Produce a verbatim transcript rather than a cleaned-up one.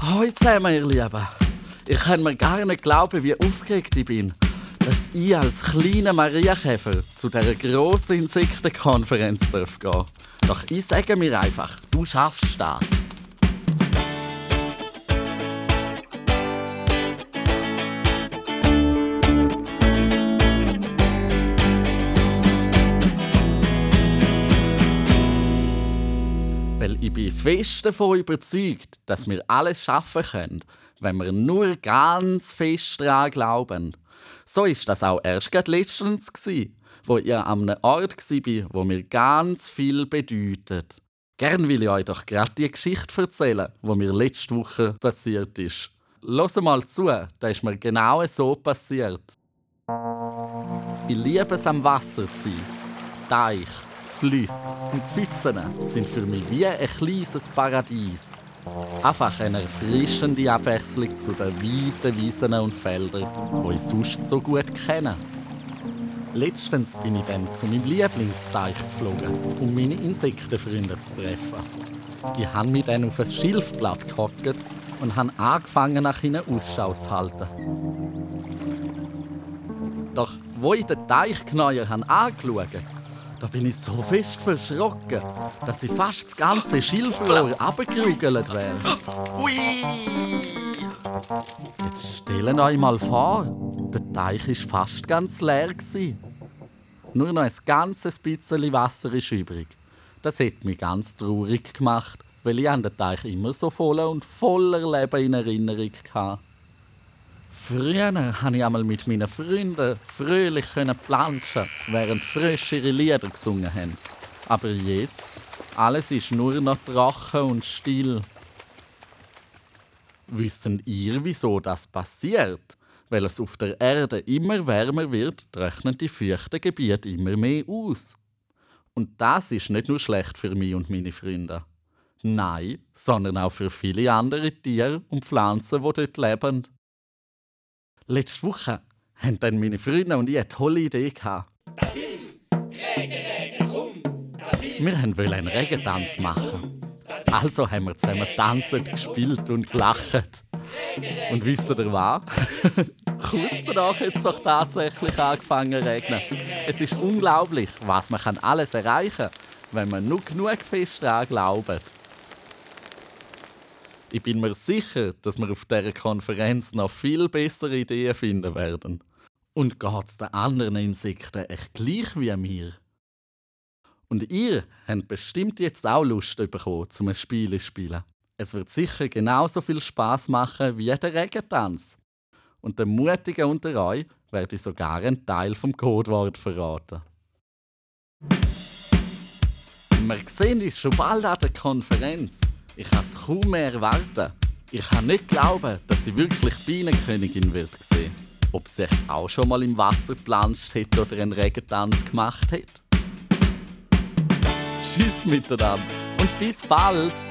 Hallo zusammen, ihr Lieben. Ich kann mir gar nicht glauben, wie aufgeregt ich bin, dass ich als kleiner Marienkäfer zu dieser grossen Insektenkonferenz gehen darf. Doch ich sage mir einfach, du schaffst das. Weil ich bin fest davon überzeugt, dass wir alles schaffen können, wenn wir nur ganz fest daran glauben. So war das auch erst gerade letztens, wo ich an einem Ort war, wo mir ganz viel bedeutet. Gern will ich euch doch gerade die Geschichte erzählen, die mir letzte Woche passiert ist. Hört mal zu, da ist mir genau so passiert. Ich liebe es, am Wasser zu sein. Teich, Flüsse und Pfützen sind für mich wie ein kleines Paradies. Einfach eine erfrischende Abwechslung zu den weiten Wiesen und Feldern, die ich sonst so gut kenne. Letztens bin ich dann zu meinem Lieblingsteich geflogen, um meine Insektenfreunde zu treffen. Ich habe mich dann auf ein Schilfblatt gehockt und habe angefangen, nach ihnen Ausschau zu halten. Doch wo ich den Teich genauer angeschaut habe, da bin ich so fest verschrocken, dass ich fast das ganze Schilfrohr runtergerugelt wäre. Hui! Jetzt stellt euch mal vor, der Teich war fast ganz leer. Nur noch ein ganzes bisschen Wasser ist übrig. Das hat mich ganz traurig gemacht, weil ich an den Teich immer so voll und voller Leben in Erinnerung hatte. Früher konnte ich einmal mit meinen Freunden fröhlich planschen, während Frösche ihre Lieder gesungen haben. Aber jetzt, alles ist nur noch trocken und still. Wissen ihr, wieso das passiert? Weil es auf der Erde immer wärmer wird, trocknen die feuchten Gebiete immer mehr aus. Und das ist nicht nur schlecht für mich und meine Freunde. Nein, sondern auch für viele andere Tiere und Pflanzen, die dort leben. Letzte Woche hatten dann meine Freunde und ich eine tolle Idee. Wir wollten einen Regentanz machen. Also haben wir zusammen getanzt, gespielt und gelacht. Und wisst ihr was? Kurz danach hat es doch tatsächlich angefangen zu regnen. Es ist unglaublich, was man alles erreichen kann, wenn man nur genug fest daran glaubt. Ich bin mir sicher, dass wir auf dieser Konferenz noch viel bessere Ideen finden werden. Und geht es den anderen Insekten echt gleich wie mir? Und ihr habt bestimmt jetzt auch Lust bekommen, zum ein Spiel zu spielen. Es wird sicher genauso viel Spass machen wie der Regentanz. Und den Mutigen unter euch werde ich sogar einen Teil vom Codewort verraten. Wir sehen uns schon bald an der Konferenz. Ich kann es kaum mehr erwarten. Ich kann nicht glauben, dass sie wirklich Bienenkönigin wird sehen. Ob sie echt auch schon mal im Wasser geplanscht hat oder einen Regentanz gemacht hat. Tschüss miteinander und bis bald!